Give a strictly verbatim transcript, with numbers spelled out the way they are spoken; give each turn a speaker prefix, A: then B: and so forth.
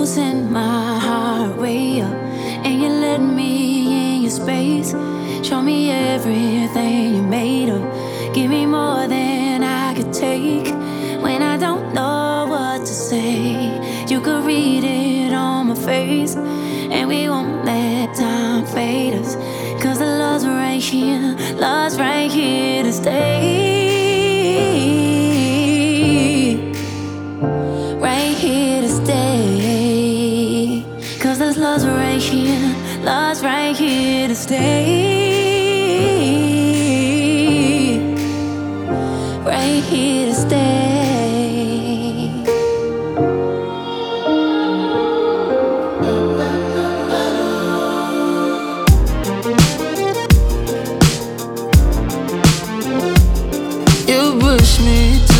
A: send my heart way up, and you let me in your space. Show me everything you're made of. Give me more than I could take. When I don't know what to say, you could read it on my face. And we won't let time fade us, 'cause the love's right here, love's right here to stay. Right here to stay. 'Cause this love's right here, love's right here to stay. Right here to stay. You push me